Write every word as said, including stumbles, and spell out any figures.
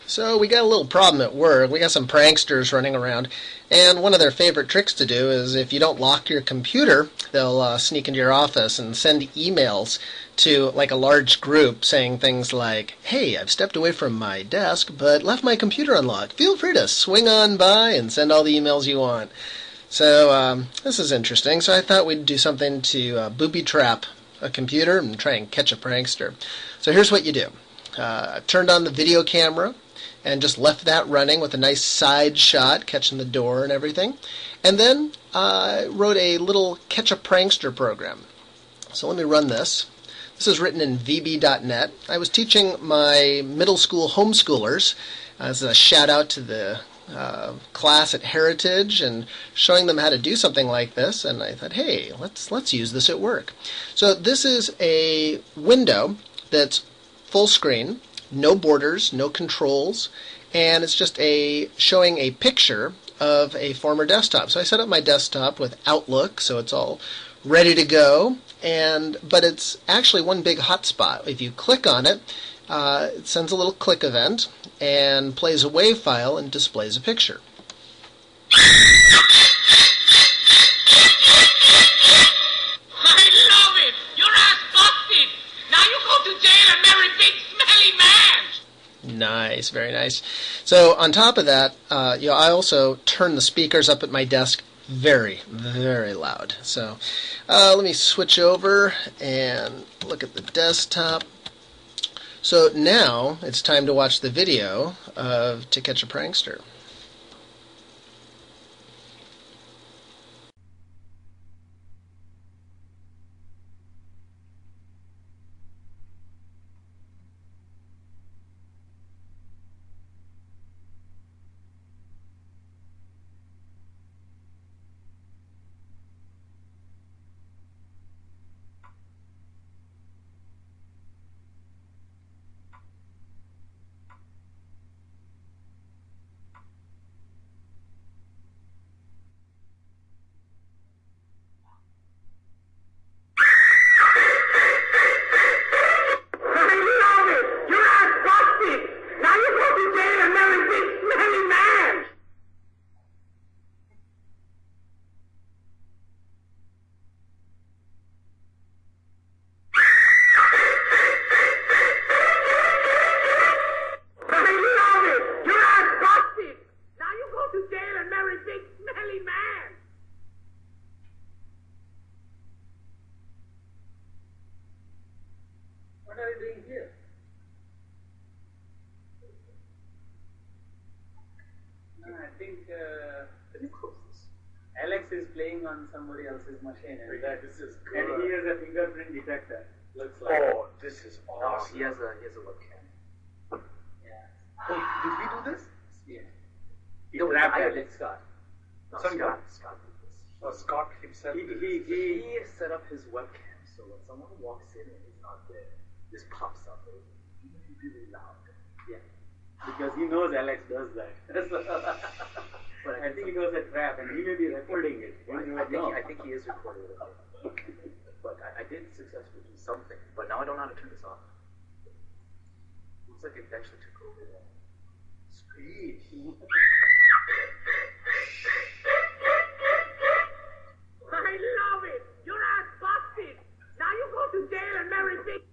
So we got a little problem at work. We got some pranksters running around, and one of their favorite tricks to do is if you don't lock your computer, they'll uh, sneak into your office and send emails to like a large group saying things like, "Hey, I've stepped away from my desk but left my computer unlocked. Feel free to swing on by and send all the emails you want." So um, this is interesting. So I thought we'd do something to uh, booby trap a computer and try and catch a prankster. So here's what you do. Uh, I've turned on the video camera and just left that running with a nice side shot, catching the door and everything. And then uh, I wrote a little Catch a Prankster program. So let me run this. This is written in V B dot net. I was teaching my middle school homeschoolers as a shout out to the uh, class at Heritage and showing them how to do something like this. And I thought, hey, let's let's use this at work. So this is a window that's full screen. No borders, no controls, and it's just a showing a picture of a former desktop. So I set up my desktop with Outlook, so it's all ready to go, and but it's actually one big hotspot. If you click on it, uh, it sends a little click event and plays a WAV file and displays a picture. Nice, very nice. So on top of that, uh, you know, I also turn the speakers up at my desk very, very loud. So uh, let me switch over and look at the desktop. So now it's time to watch the video of To Catch a Prankster. What are you doing here? No, I think uh, Alex is playing on somebody else's machine, and, Yeah, this is good. and he has a fingerprint detector. Looks like. Oh, this is No, awesome. he has a he has a webcam. Yeah. Oh, did we do this? Yeah. He no, trapped I Alex. did Scott. No, Sorry, Scott. what? Scott did this. Oh, Scott himself. He, did he, this. he, He set up his webcam so when someone walks in and he's not there, this pops up really, really loud. yeah. Because he knows Alex does that. But I think it was a trap, and he may be recording it. I, You I never think know. he, I think he is recording it. But I, I did successfully do something. But now I don't know how to turn this off. Looks like it actually took over. Sweet. I love it! Your ass busted! Now you go to jail and marry big